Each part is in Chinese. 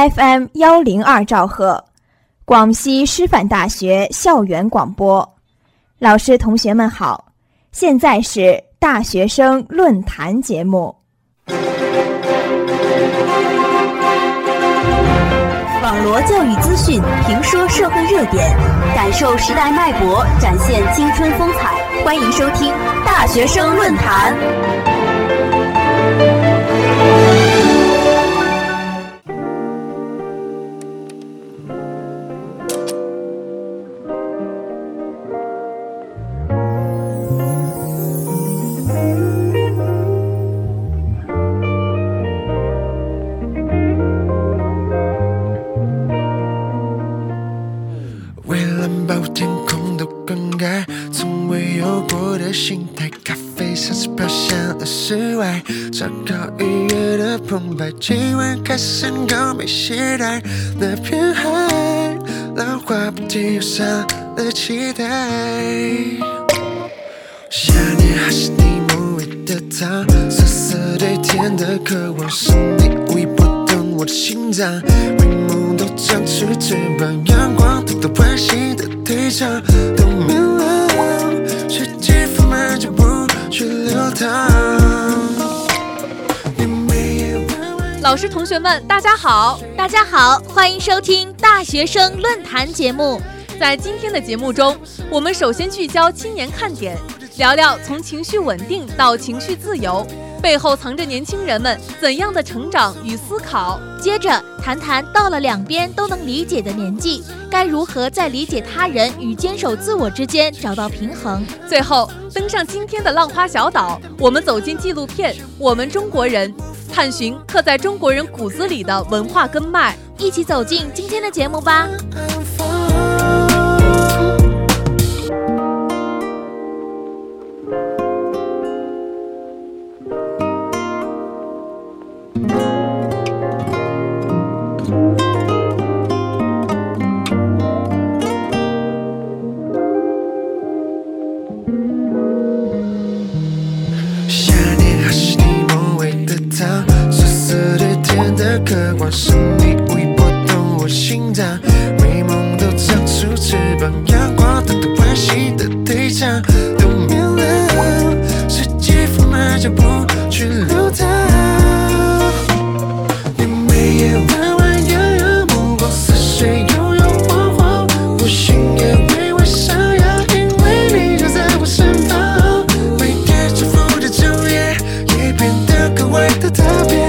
FM102兆赫，广西师范大学校园广播。老师同学们好，现在是大学生论坛节目。 网罗教育资讯，评说社会热点，感受时代脉搏，展现青春风采。欢迎收听大学生论坛。 心态，咖啡像是飘向了室外，烧烤愉悦的澎湃，今晚开始高没懈怠，那片海，浪花不停涌上了期待。想念还是你梦味的糖，涩涩对甜的渴望，是你无意拨动我的心脏，美梦都长出翅膀，阳光偷偷唤醒的退场，都明了。世界放慢脚步去流淌。 老师同学们大家好， 大家好，欢迎收听大学生论坛节目。 在今天的节目中，我们首先聚焦青年看点，聊聊从情绪稳定到情绪自由背后藏着年轻人们怎样的成长与思考。 接着谈谈到了两边都能理解的年纪，该如何在理解他人与坚守自我之间找到平衡。 最后登上今天的浪花小岛，我们走进纪录片《我们中国人》，探寻刻在中国人骨子里的文化根脉。 一起走进今天的节目吧。 渴望是你无意拨动我心脏，美梦都长出翅膀，阳光偷偷唤醒的退场，都明了，世界放慢脚步去流淌。你眉眼弯弯，悠悠目光似水，悠悠晃晃，我心也微微上扬，因为你就在我身旁。每天重复的昼夜也变得格外的特别。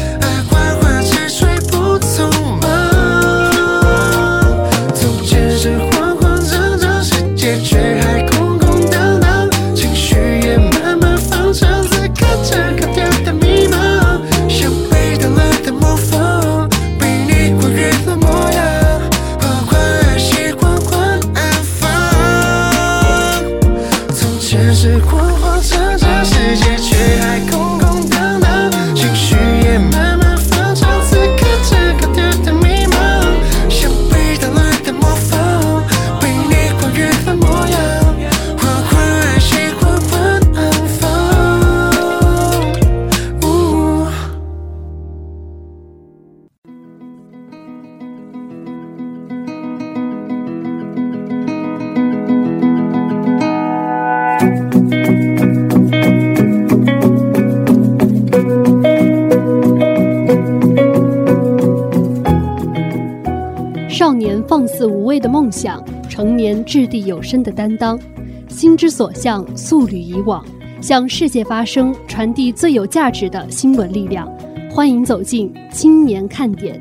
少年放肆无畏的梦想，成年掷地有声的担当，心之所向，速履以往，向世界发声，传递最有价值的新闻力量。欢迎走进青年看点。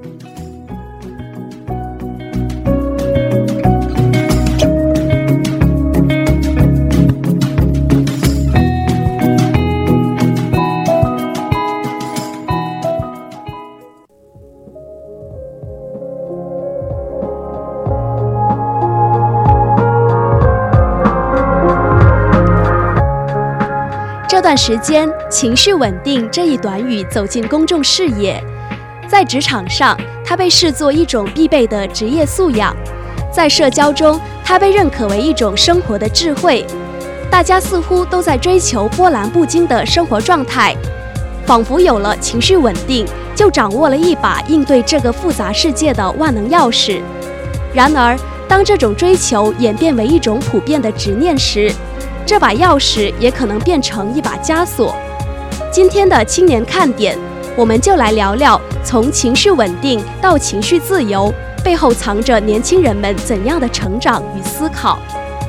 这段时间，情绪稳定这一短语走进公众视野。在职场上，它被视作一种必备的职业素养；在社交中，它被认可为一种生活的智慧。大家似乎都在追求波澜不惊的生活状态，仿佛有了情绪稳定， 就掌握了一把应对这个复杂世界的万能钥匙。然而，当这种追求演变为一种普遍的执念时，这把钥匙也可能变成一把枷锁。今天的青年看点，我们就来聊聊从情绪稳定到情绪自由背后藏着年轻人们怎样的成长与思考。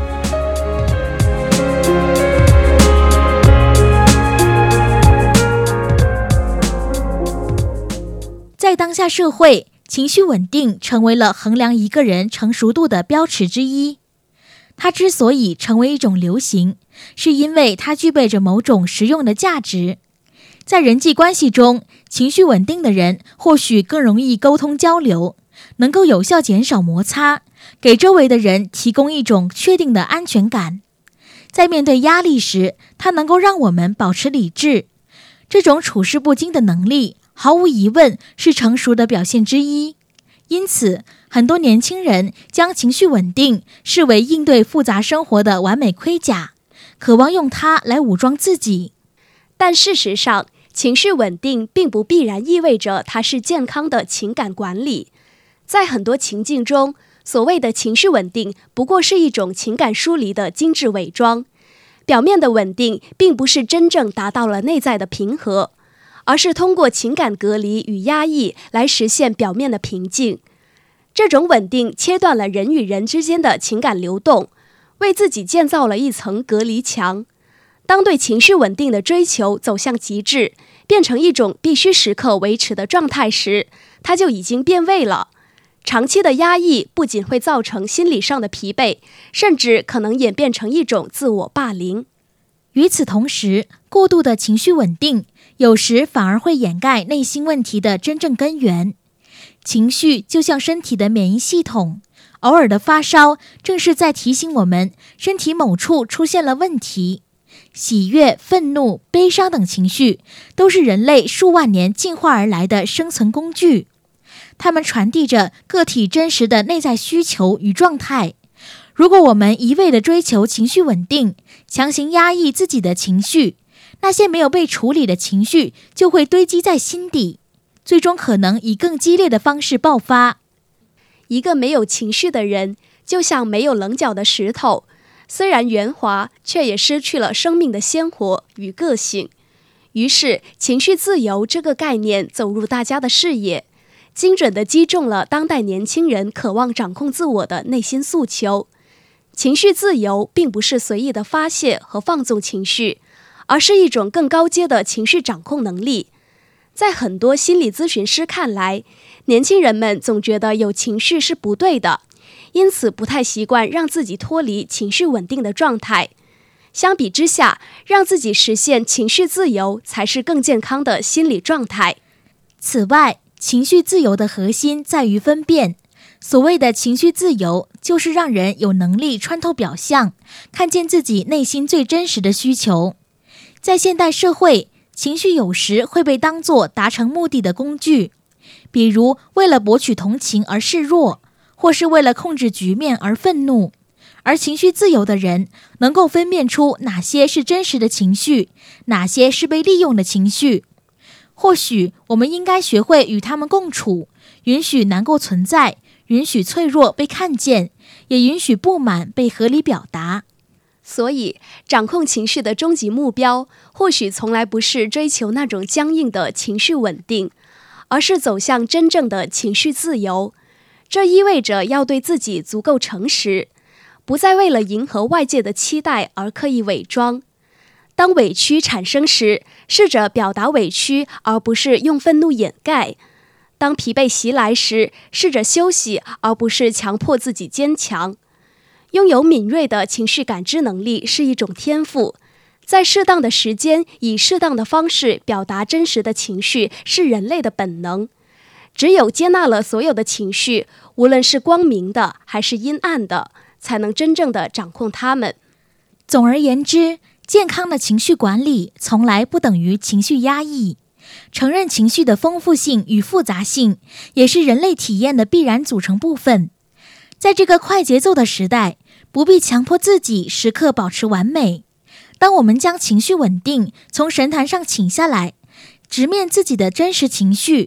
在当下社会，情绪稳定成为了衡量一个人成熟度的标尺之一。它之所以成为一种流行，是因为它具备着某种实用的价值。在人际关系中，情绪稳定的人或许更容易沟通交流，能够有效减少摩擦，给周围的人提供一种确定的安全感。在面对压力时，它能够让我们保持理智。这种处事不惊的能力，毫无疑问是成熟的表现之一。因此，很多年轻人将情绪稳定视为应对复杂生活的完美盔甲，渴望用它来武装自己。 但事实上，情绪稳定并不必然意味着它是健康的情感管理。在很多情境中，所谓的情绪稳定不过是一种情感疏离的精致伪装。表面的稳定并不是真正达到了内在的平和，而是通过情感隔离与压抑来实现表面的平静。这种稳定切断了人与人之间的情感流动，为自己建造了一层隔离墙。当对情绪稳定的追求走向极致，变成一种必须时刻维持的状态时，它就已经变味了。长期的压抑不仅会造成心理上的疲惫，甚至可能演变成一种自我霸凌。 与此同时，过度的情绪稳定有时反而会掩盖内心问题的真正根源。情绪就像身体的免疫系统，偶尔的发烧正是在提醒我们身体某处出现了问题。喜悦、愤怒、悲伤等情绪都是人类数万年进化而来的生存工具，它们传递着个体真实的内在需求与状态。如果我们一味地追求情绪稳定，强行压抑自己的情绪，那些没有被处理的情绪就会堆积在心底，最终可能以更激烈的方式爆发。 一个没有情绪的人，就像没有棱角的石头，虽然圆滑，却也失去了生命的鲜活与个性。于是，情绪自由这个概念走入大家的视野，精准地击中了当代年轻人渴望掌控自我的内心诉求。情绪自由并不是随意的发泄和放纵情绪，而是一种更高阶的情绪掌控能力。在很多心理咨询师看来，年轻人们总觉得有情绪是不对的，因此不太习惯让自己脱离情绪稳定的状态。相比之下，让自己实现情绪自由才是更健康的心理状态。 此外，情绪自由的核心在于分辨。所谓的情绪自由，就是让人有能力穿透表象，看见自己内心最真实的需求。在现代社会，情绪有时会被当作达成目的的工具，比如为了博取同情而示弱，或是为了控制局面而愤怒。而情绪自由的人能够分辨出哪些是真实的情绪，哪些是被利用的情绪。或许我们应该学会与他们共处，允许难过存在，允许脆弱被看见，也允许不满被合理表达。 所以，掌控情绪的终极目标，或许从来不是追求那种僵硬的情绪稳定，而是走向真正的情绪自由。这意味着要对自己足够诚实，不再为了迎合外界的期待而刻意伪装。当委屈产生时，试着表达委屈，而不是用愤怒掩盖。当疲惫袭来时，试着休息，而不是强迫自己坚强。拥有敏锐的情绪感知能力是一种天赋，在适当的时间，以适当的方式表达真实的情绪是人类的本能。只有接纳了所有的情绪，无论是光明的还是阴暗的，才能真正的掌控它们。 总而言之，健康的情绪管理从来不等于情绪压抑。承认情绪的丰富性与复杂性，也是人类体验的必然组成部分。在这个快节奏的时代，不必强迫自己时刻保持完美。当我们将情绪稳定从神坛上请下来，直面自己的真实情绪，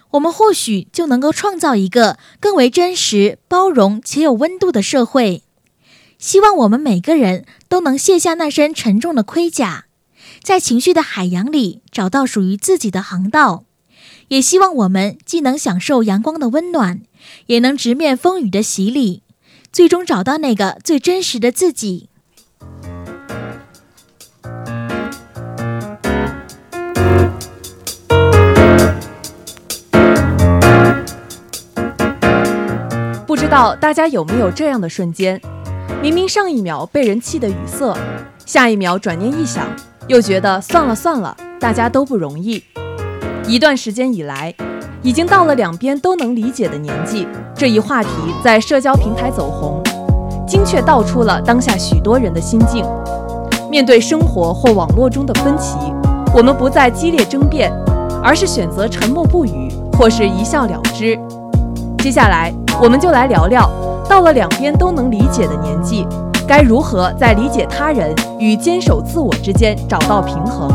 我们或许就能够创造一个更为真实、包容且有温度的社会。希望我们每个人都能卸下那身沉重的盔甲，在情绪的海洋里找到属于自己的航道。也希望我们既能享受阳光的温暖，也能直面风雨的洗礼，最终找到那个最真实的自己。 不知道大家有没有这样的瞬间，明明上一秒被人气得语塞，下一秒转念一想，又觉得算了，大家都不容易。一段时间以来，已经到了两边都能理解的年纪，这一话题在社交平台走红，精确道出了当下许多人的心境。面对生活或网络中的分歧，我们不再激烈争辩，而是选择沉默不语，或是一笑了之。接下来我们就来聊聊，到了两边都能理解的年纪，该如何在理解他人与坚守自我之间找到平衡。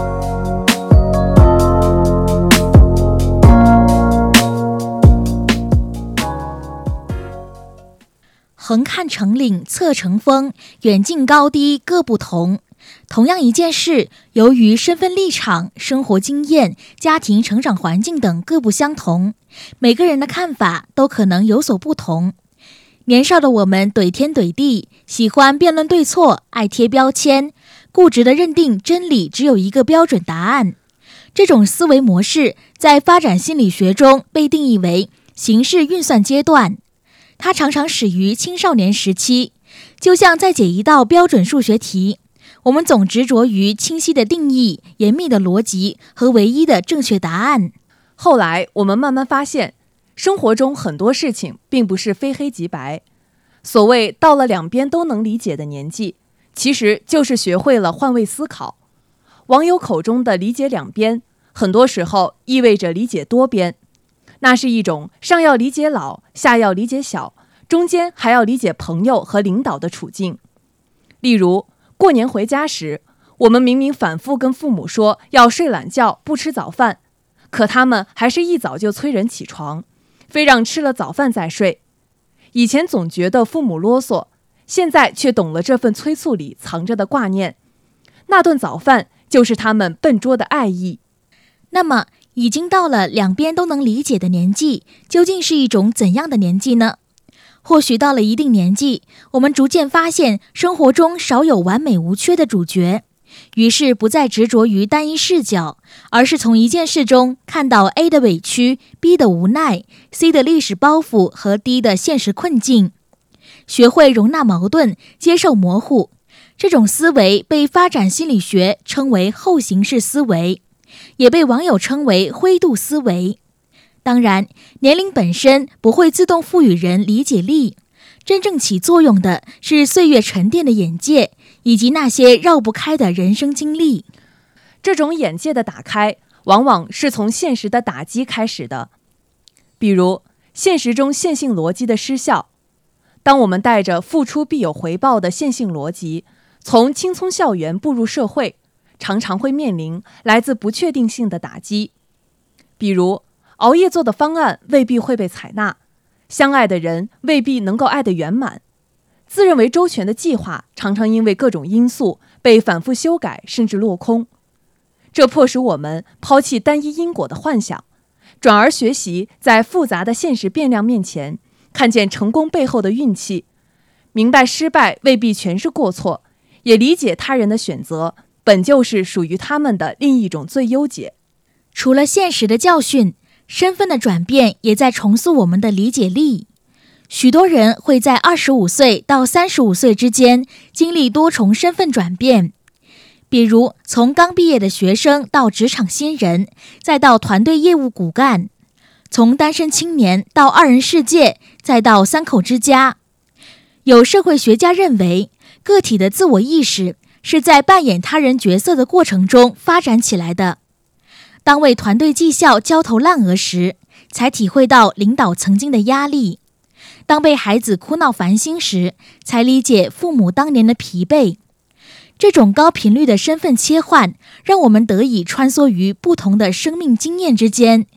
横看成岭侧成峰，远近高低各不同。同样一件事，由于身份立场、生活经验、家庭成长环境等各不相同，每个人的看法都可能有所不同。年少的我们怼天怼地，喜欢辩论对错，爱贴标签，固执地认定真理只有一个标准答案。这种思维模式在发展心理学中被定义为形式运算阶段，它常常始于青少年时期。就像在解一道标准数学题，我们总执着于清晰的定义、严密的逻辑和唯一的正确答案。 后来我们慢慢发现，生活中很多事情并不是非黑即白。所谓到了两边都能理解的年纪，其实就是学会了换位思考。网友口中的理解两边，很多时候意味着理解多边。那是一种上要理解老，下要理解小，中间还要理解朋友和领导的处境。例如，过年回家时，我们明明反复跟父母说要睡懒觉，不吃早饭，可他们还是一早就催人起床，非让吃了早饭再睡。以前总觉得父母啰嗦，现在却懂了这份催促里藏着的挂念。那顿早饭就是他们笨拙的爱意。 那么，已经到了两边都能理解的年纪，究竟是一种怎样的年纪呢？或许到了一定年纪，我们逐渐发现生活中少有完美无缺的主角，于是不再执着于单一视角，而是从一件事中看到 A 的委屈、B 的无奈、C 的历史包袱和 D 的现实困境，学会容纳矛盾，接受模糊。这种思维被发展心理学称为后形式思维，也被网友称为灰度思维。当然，年龄本身不会自动赋予人理解力，真正起作用的是岁月沉淀的眼界，以及那些绕不开的人生经历。 这种眼界的打开，往往是从现实的打击开始的。比如，现实中线性逻辑的失效。当我们带着付出必有回报的线性逻辑，从青葱校园步入社会，常常会面临来自不确定性的打击。比如，熬夜做的方案未必会被采纳，相爱的人未必能够爱得圆满，自认为周全的计划常常因为各种因素被反复修改甚至落空。这迫使我们抛弃单一因果的幻想，转而学习在复杂的现实变量面前看见成功背后的运气，明白失败未必全是过错，也理解他人的选择本就是属于他们的另一种最优解。 除了现实的教训，身份的转变也在重塑我们的理解力。许多人会在25岁到35岁之间经历多重身份转变，比如从刚毕业的学生到职场新人，再到团队业务骨干，从单身青年到二人世界，再到三口之家。有社会学家认为，个体的自我意识是在扮演他人角色的过程中发展起来的。当为团队绩效焦头烂额时，才体会到领导曾经的压力；当被孩子哭闹烦心时，才理解父母当年的疲惫。这种高频率的身份切换，让我们得以穿梭于不同的生命经验之间，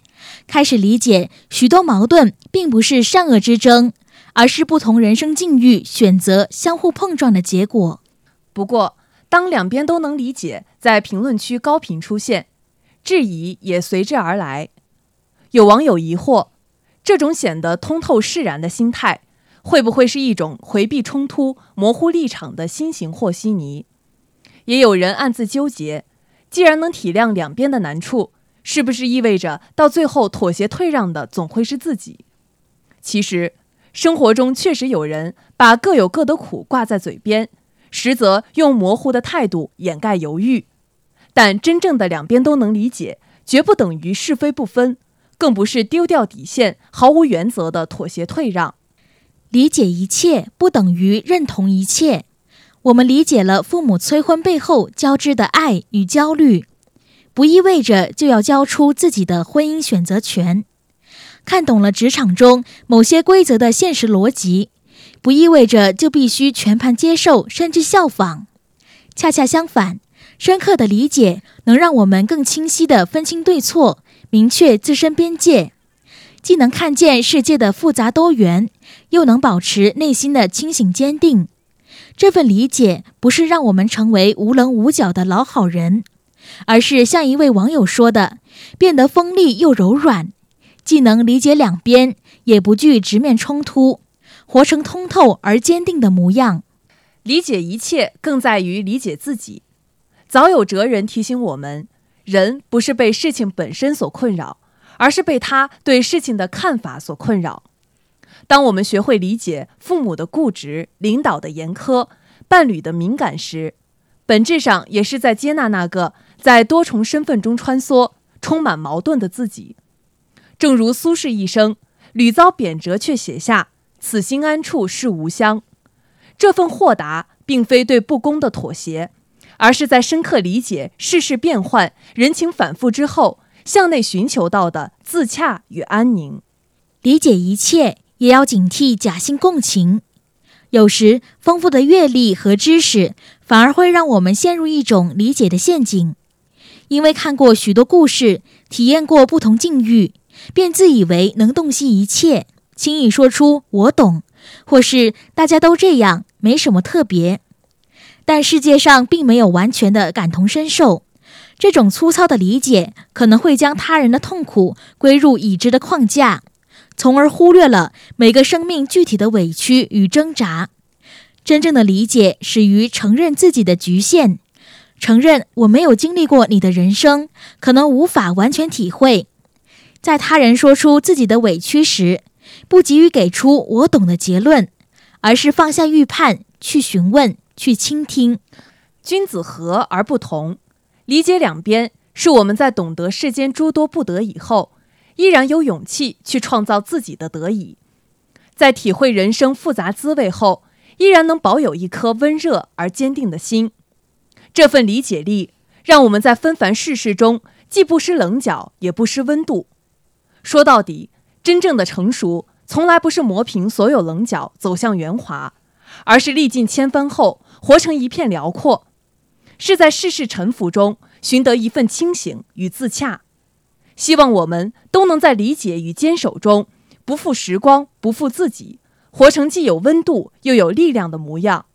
开始理解许多矛盾并不是善恶之争，而是不同人生境遇选择相互碰撞的结果。 不过，当两边都能理解在评论区高频出现，质疑也随之而来。有网友疑惑，这种显得通透释然的心态，会不会是一种回避冲突、模糊立场的新型和稀泥？也有人暗自纠结，既然能体谅两边的难处，是不是意味着到最后妥协退让的总会是自己？其实，生活中确实有人把各有各的苦挂在嘴边，实则用模糊的态度掩盖犹豫。但真正的两边都能理解，绝不等于是非不分，更不是丢掉底线、毫无原则的妥协退让。 理解一切不等于认同一切。我们理解了父母催婚背后交织的爱与焦虑，不意味着就要交出自己的婚姻选择权。看懂了职场中某些规则的现实逻辑，不意味着就必须全盘接受甚至效仿。恰恰相反，深刻的理解能让我们更清晰地分清对错，明确自身边界，既能看见世界的复杂多元，又能保持内心的清醒坚定。这份理解不是让我们成为无棱无角的老好人，而是像一位网友说的，变得锋利又柔软，既能理解两边，也不惧直面冲突，活成通透而坚定的模样。 理解一切更在于理解自己。早有哲人提醒我们，人不是被事情本身所困扰，而是被他对事情的看法所困扰。当我们学会理解父母的固执、领导的严苛、伴侣的敏感时，本质上也是在接纳那个在多重身份中穿梭、充满矛盾的自己。正如苏轼一生屡遭贬谪，却写下“此心安处是吾乡”。这份豁达并非对不公的妥协，而是在深刻理解世事变幻、人情反复之后，向内寻求到的自洽与安宁。 理解一切，也要警惕假性共情。有时，丰富的阅历和知识反而会让我们陷入一种理解的陷阱，因为看过许多故事，体验过不同境遇，便自以为能洞悉一切，轻易说出“我懂”，或是“大家都这样，没什么特别”。但世界上并没有完全的感同身受，这种粗糙的理解可能会将他人的痛苦归入已知的框架，从而忽略了每个生命具体的委屈与挣扎。真正的理解始于承认自己的局限，承认我没有经历过你的人生，可能无法完全体会。在他人说出自己的委屈时，不急于给出我懂的结论，而是放下预判，去询问，去倾听。 君子和而不同，理解两边，是我们在懂得世间诸多不得已后，依然有勇气去创造自己的得以。在体会人生复杂滋味后，依然能保有一颗温热而坚定的心。这份理解力，让我们在纷繁世事中既不失棱角，也不失温度。说到底，真正的成熟，从来不是磨平所有棱角走向圆滑，而是历尽千帆后，活成一片辽阔。是在世事沉浮中，寻得一份清醒与自洽。希望我们都能在理解与坚守中，不负时光，不负自己，活成既有温度又有力量的模样。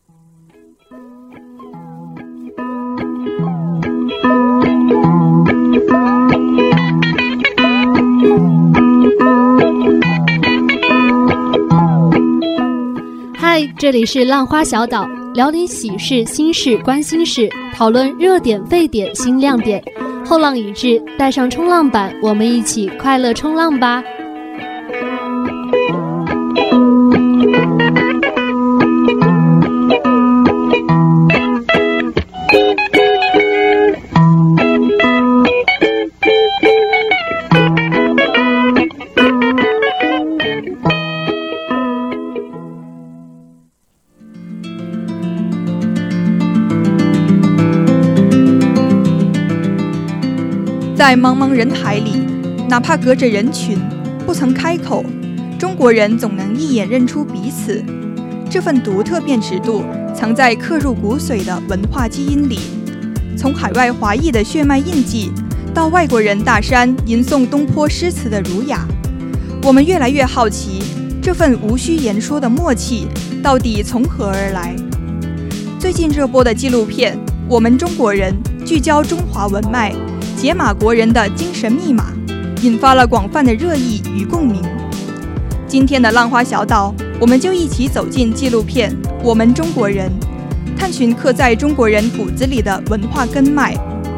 嗨，这里是浪花小岛，聊你喜事、心事、关心事，讨论热点、沸点、新亮点。后浪已至，带上冲浪板，我们一起快乐冲浪吧！ 在茫茫人海里，哪怕隔着人群，不曾开口，中国人总能一眼认出彼此。这份独特辨识度藏在刻入骨髓的文化基因里，从海外华裔的血脉印记， 到外国人大山吟诵东坡诗词的儒雅，我们越来越好奇，这份无需言说的默契到底从何而来？最近热播的纪录片《我们中国人》聚焦中华文脉，解码国人的精神密码，引发了广泛的热议与共鸣。今天的浪花小岛，我们就一起走进纪录片《我们中国人》，探寻刻在中国人骨子里的文化根脉。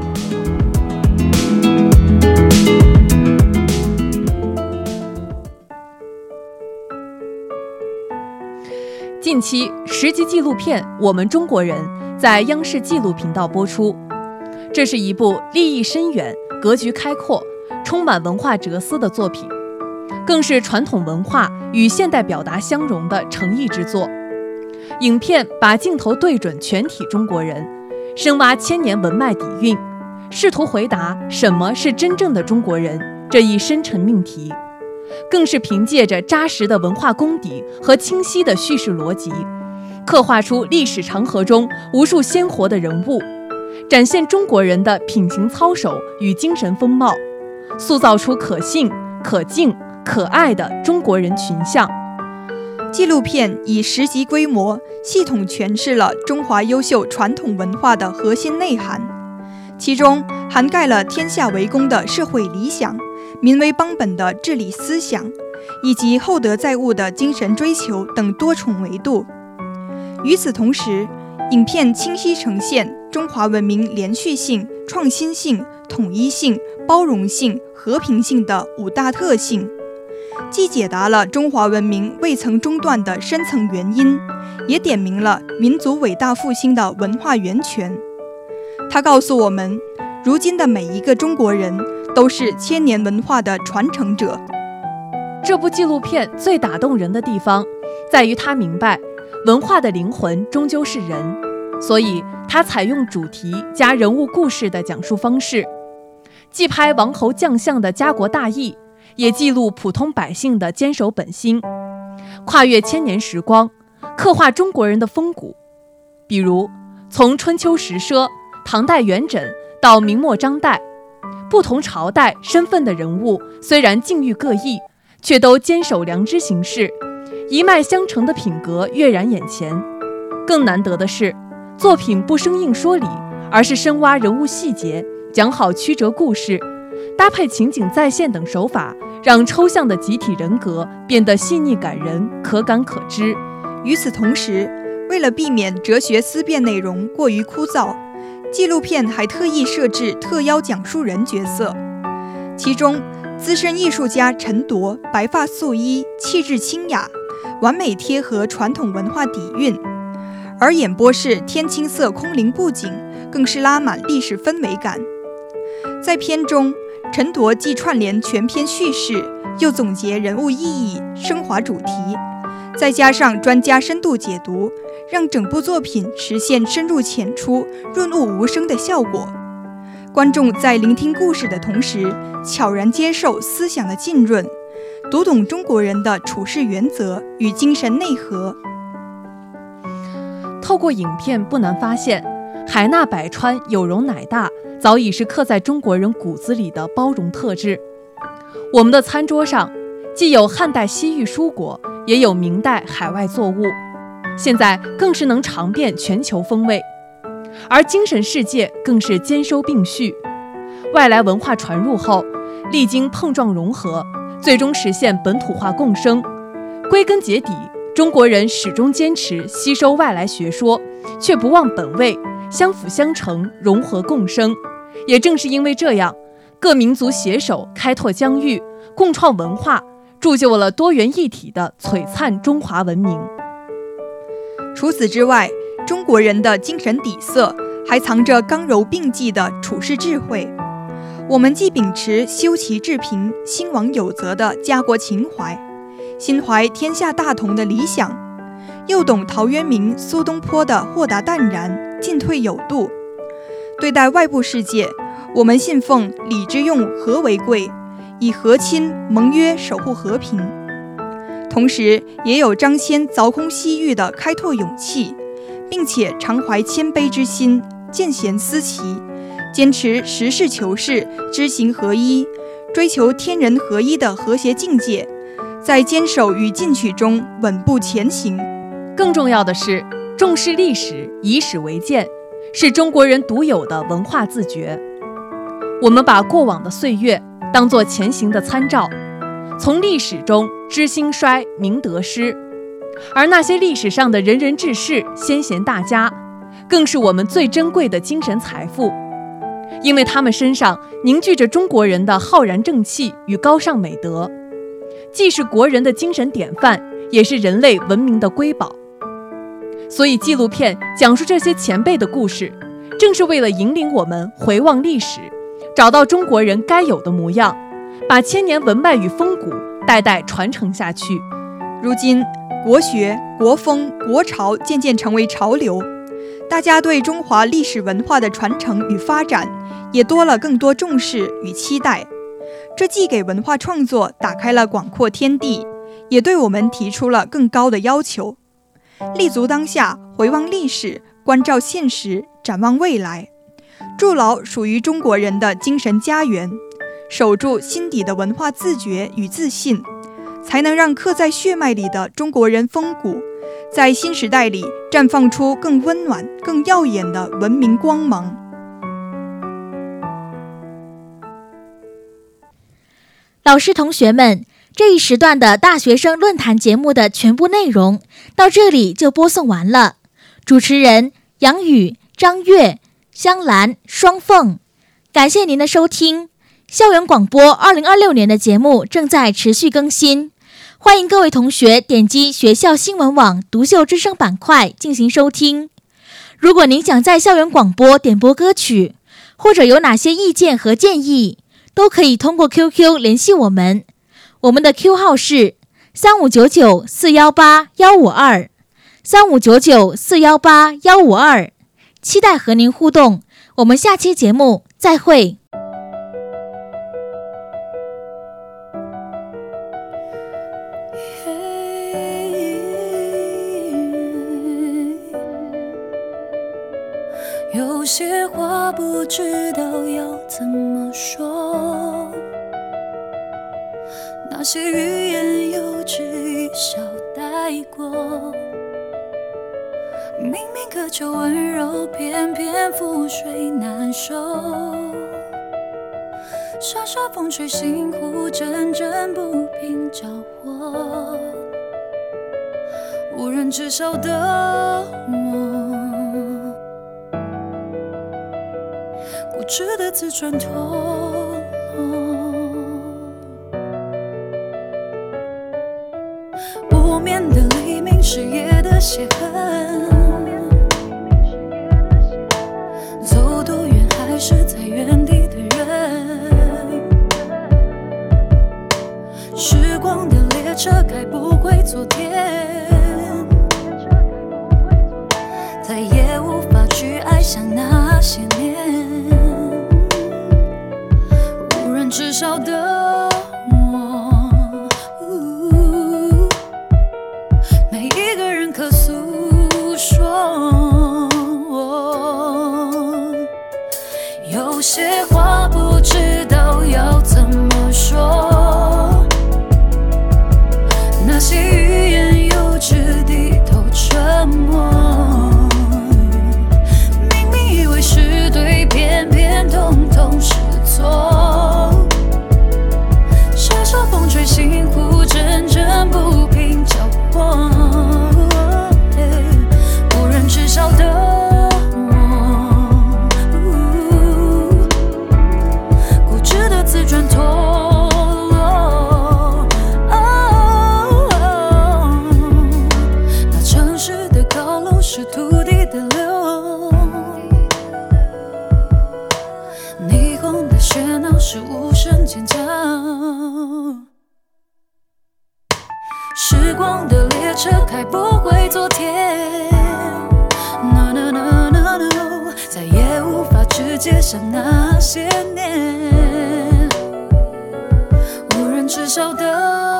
近期10集纪录片《我们中国人》在央视纪录频道播出，这是一部立意深远、格局开阔、充满文化哲思的作品，更是传统文化与现代表达相融的诚意之作。影片把镜头对准全体中国人，深挖千年文脉底蕴，试图回答什么是真正的中国人这一深沉命题，更是凭借着扎实的文化功底和清晰的叙事逻辑，刻画出历史长河中无数鲜活的人物，展现中国人的品行操守与精神风貌，塑造出可信、可敬、可爱的中国人群像。 纪录片以10集规模，系统诠释了中华优秀传统文化的核心内涵，其中涵盖了天下为公的社会理想、民为邦本的治理思想，以及厚德载物的精神追求等多重维度。与此同时，影片清晰呈现中华文明连续性、创新性、统一性、包容性、和平性的5大特性，既解答了中华文明未曾中断的深层原因，也点明了民族伟大复兴的文化源泉。它告诉我们，如今的每一个中国人都是千年文化的传承者。 这部纪录片最打动人的地方，在于它明白文化的灵魂终究是人，所以它采用主题加人物故事的讲述方式，既拍王侯将相的家国大义，也记录普通百姓的坚守本心，跨越千年时光，刻画中国人的风骨。比如从春秋时奢、唐代元稹到明末张岱，不同朝代身份的人物虽然境遇各异，却都坚守良知行事，一脉相承的品格跃然眼前。更难得的是，作品不生硬说理，而是深挖人物细节，讲好曲折故事，搭配情景再现等手法，让抽象的集体人格变得细腻感人、可感可知。 与此同时，为了避免哲学思辨内容过于枯燥，纪录片还特意设置特邀讲述人角色，其中资深艺术家陈铎白发素衣，气质清雅，完美贴合传统文化底蕴，而演播室天青色空灵布景更是拉满历史氛围感。在片中，陈铎既串联全篇叙事，又总结人物意义，升华主题，再加上专家深度解读，让整部作品实现深入浅出、润物无声的效果。观众在聆听故事的同时，悄然接受思想的浸润，读懂中国人的处事原则与精神内核。 透过影片不难发现，海纳百川、有容乃大早已是刻在中国人骨子里的包容特质。我们的餐桌上既有汉代西域蔬果，也有明代海外作物，现在更是能尝遍全球风味。而精神世界更是兼收并蓄，外来文化传入后，历经碰撞融合，最终实现本土化共生。归根结底，中国人始终坚持吸收外来学说，却不忘本位，相辅相成，融合共生。也正是因为这样，各民族携手开拓疆域，共创文化，铸就了多元一体的璀璨中华文明。 除此之外，中国人的精神底色还藏着刚柔并济的处世智慧。我们既秉持修齐治平、兴亡有则的家国情怀，心怀天下大同的理想，又懂陶渊明、苏东坡的豁达淡然、进退有度。对待外部世界，我们信奉礼之用，和为贵，以和亲盟约守护和平，同时也有彰显凿空西域的开拓勇气，并且常怀谦卑之心，见贤思齐， 坚持实事求是、知行合一，追求天人合一的和谐境界，在坚守与进取中稳步前行。 更重要的是，重视历史，以史为鉴，是中国人独有的文化自觉。我们把过往的岁月当作前行的参照，从历史中知兴衰、明得失，而那些历史上的仁人志士、先贤大家，更是我们最珍贵的精神财富，因为他们身上凝聚着中国人的浩然正气与高尚美德，既是国人的精神典范，也是人类文明的瑰宝。所以纪录片讲述这些前辈的故事，正是为了引领我们回望历史，找到中国人该有的模样，把千年文脉与风骨代代传承下去。 如今国学、国风、国潮渐渐成为潮流，大家对中华历史文化的传承与发展也多了更多重视与期待。这既给文化创作打开了广阔天地，也对我们提出了更高的要求。立足当下，回望历史，关照现实，展望未来，筑牢属于中国人的精神家园，守住心底的文化自觉与自信，才能让刻在血脉里的中国人风骨，在新时代里绽放出更温暖、更耀眼的文明光芒。 老师、同学们，这一时段的大学生论坛节目的全部内容到这里就播送完了。主持人杨宇、张悦、香兰、双凤，感谢您的收听。校园广播2026年的节目正在持续更新，欢迎各位同学点击学校新闻网独秀之声板块进行收听。如果您想在校园广播点播歌曲，或者有哪些意见和建议，都可以通过 QQ 联系我们。我们的 Q 号是3599418152 3599418152，期待和您互动。我们下期节目再会。 有些话不知道要怎么说，那些语言幼稚一笑带过，明明渴求温柔，偏偏覆水难收，沙沙风吹心湖，阵阵不平搅和，无人知晓的我，固执的自转脱落，不眠的黎明，是夜的血痕，走多远还是在原地的人，时光的列车开不回昨天，再也无法去爱上那些年，无人知晓的我，每一个人可诉说，有些话不知道要怎么说，那些语言幼稚低头沉默，明明以为是对，偏偏统统是错，沙沙风吹心湖，阵阵不平搅和，无人知晓的自转脱落，那城市的高楼是土地的流，霓虹的喧闹是无声尖叫，时光的列车开不回昨天， No no no no no， 再也无法去接上那些年，无人知晓的